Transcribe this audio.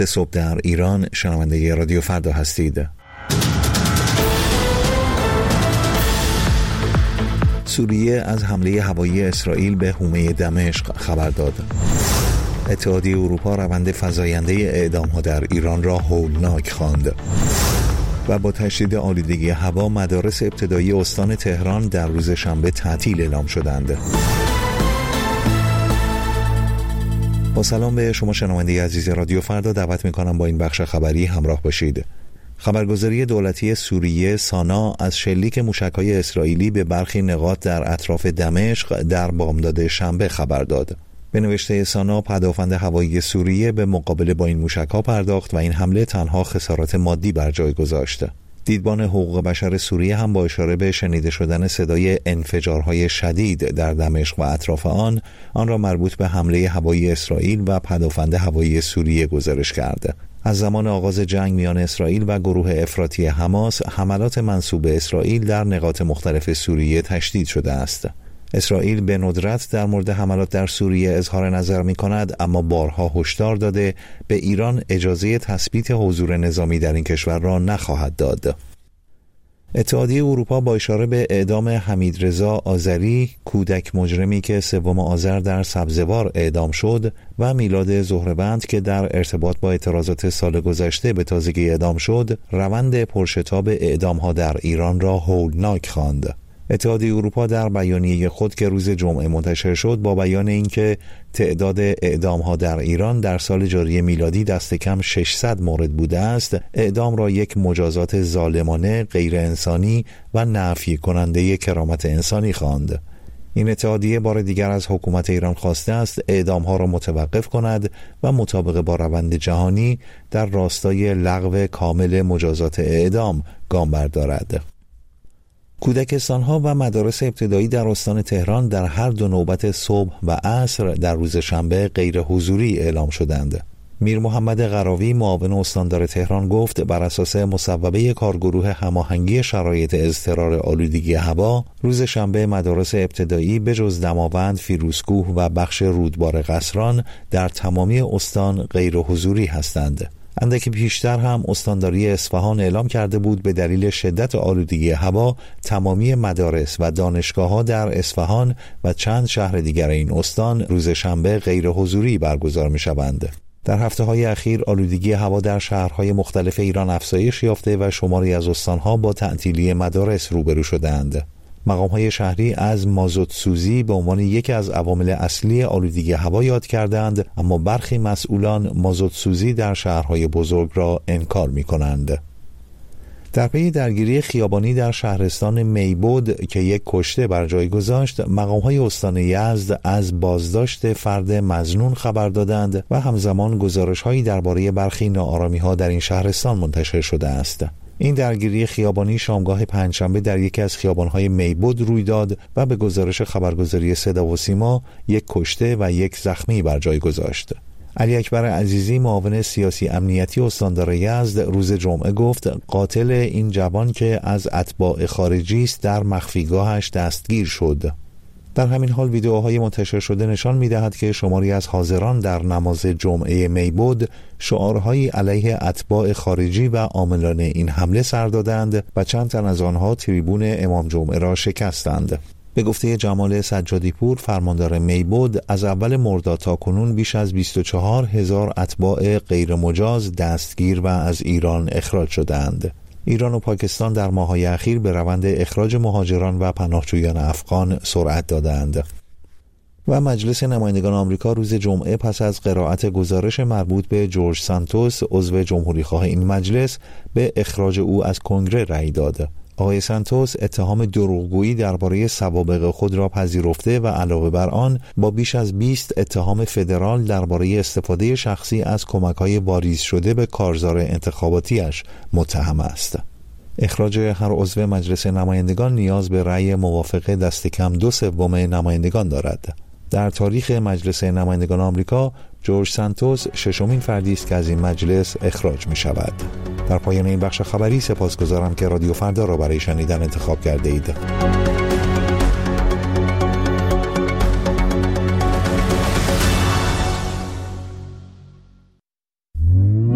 صبح در ایران، شنونده رادیو فردا هستید. سوریه از حمله هوایی اسرائیل به حومه دمشق خبر داد. اتحادیه اروپا روند فزاینده اعدام‌ها در ایران را هولناک خواند. و با تشدید آلودگی هوا، مدارس ابتدایی استان تهران در روز شنبه تعطیل اعلام شدند. با سلام به شما شنونده عزیز رادیو فردا، دعوت می‌کنم با این بخش خبری همراه باشید. خبرگزاری دولتی سوریه سانا از شلیک موشک‌های اسرائیلی به برخی نقاط در اطراف دمشق در بامداد شنبه خبر داد. به نوشته سانا، پدافند هوایی سوریه به مقابله با این موشک‌ها پرداخت و این حمله تنها خسارات مادی بر جای گذاشت. دیدبان حقوق بشر سوریه هم با اشاره به شنیده شدن صدای انفجارهای شدید در دمشق و اطراف آن را مربوط به حمله هوایی اسرائیل و پدافند هوایی سوریه گزارش کرد. از زمان آغاز جنگ میان اسرائیل و گروه افراطی حماس، حملات منسوب به اسرائیل در نقاط مختلف سوریه تشدید شده است. اسرائیل به ندرت در مورد حملات در سوریه اظهار نظر می کند، اما بارها هشدار داده به ایران اجازه تثبیت حضور نظامی در این کشور را نخواهد داد. اتحادیه اروپا با اشاره به اعدام حمیدرضا آذری، کودک مجرمی که 3 آذر در سبزوار اعدام شد، و میلاد زهره‌بند که در ارتباط با اعتراضات سال گذشته به تازگی اعدام شد، روند پرشتاب اعدام‌ها در ایران را هولناک خواند. اتحادیه اروپا در بیانیه خود که روز جمعه منتشر شد با بیان اینکه تعداد اعدام‌ها در ایران در سال جاری میلادی دست کم 600 مورد بوده است، اعدام را یک مجازات ظالمانه، غیر انسانی و نفی کننده کرامت انسانی خواند. این اتحادیه بار دیگر از حکومت ایران خواسته است اعدام‌ها را متوقف کند و مطابق با روند جهانی در راستای لغو کامل مجازات اعدام گام بردارد. کودکستان‌ها و مدارس ابتدایی در استان تهران در هر دو نوبت صبح و عصر در روز شنبه غیر حضوری اعلام شدند. میر محمد قراوی، معاون استاندار تهران، گفت بر اساس مصوبه کارگروه هماهنگی شرایط اضطرار آلودگی هوا، روز شنبه مدارس ابتدایی به جز دماوند، فیروزکوه و بخش رودبار قصران در تمامی استان غیر حضوری هستند. اندکی پیشتر هم استانداری اصفهان اعلام کرده بود به دلیل شدت آلودگی هوا تمامی مدارس و دانشگاه‌ها در اصفهان و چند شهر دیگر این استان روز شنبه غیر حضوری برگزار می‌شوند. در هفته‌های اخیر آلودگی هوا در شهرهای مختلف ایران افزایش یافته و شماری از استان‌ها با تعطیلی مدارس روبرو شده‌اند. مقام‌های شهری از مازوت سوزی به عنوان یکی از عوامل اصلی آلودگی هوا یاد کردند، اما برخی مسئولان مازوت سوزی در شهرهای بزرگ را انکار می‌کنند. در پی درگیری خیابانی در شهرستان میبود که یک کشته بر جای گذاشت، مقام‌های استان یزد از بازداشت فرد مظنون خبر دادند و همزمان گزارش‌هایی درباره برخی ناآرامی‌ها در این شهرستان منتشر شده است. این درگیری خیابانی شامگاه پنجشنبه در یکی از خیابان‌های میبود روی داد و به گزارش خبرگزاری صدا و سیما یک کشته و یک زخمی بر جای گذاشت. علی اکبر عزیزی، معاون سیاسی امنیتی استاندار یزد، روز جمعه گفت قاتل این جوان که از اتباع خارجی است در مخفیگاهش دستگیر شد. در همین حال ویدئوهای منتشر شده نشان می‌دهد که شماری از حاضران در نماز جمعه میبود شعارهایی علیه اتباع خارجی و عاملان این حمله سر دادند و چند تن از آنها تریبون امام جمعه را شکستند. به گفته جمال سجادی پور، فرماندار میبود، از اول مرداد تا کنون بیش از 24,000 اتباع غیر مجاز دستگیر و از ایران اخراج شدند. ایران و پاکستان در ماه‌های اخیر به روند اخراج مهاجران و پناهجویان افغان سرعت دادند. و مجلس نمایندگان آمریکا روز جمعه پس از قرائت گزارش مربوط به جورج سانتوس، عضو جمهوری‌خواه این مجلس، به اخراج او از کنگره رأی داد. آقای سانتوس اتهام دروغگویی درباره سوابق خود را پذیرفته و علاوه بر آن با بیش از 20 اتهام فدرال درباره استفاده شخصی از کمک‌های واریز شده به کارزار انتخاباتیش متهم است. اخراج هر عضو مجلس نمایندگان نیاز به رأی موافق دست کم 2/3 نمایندگان دارد. در تاریخ مجلس نمایندگان آمریکا، جورج سانتوس ششمین فردی است که از این مجلس اخراج می شود. در پایان این بخش خبری سپاسگزارم که رادیو فردا را برای شنیدن انتخاب کرده اید.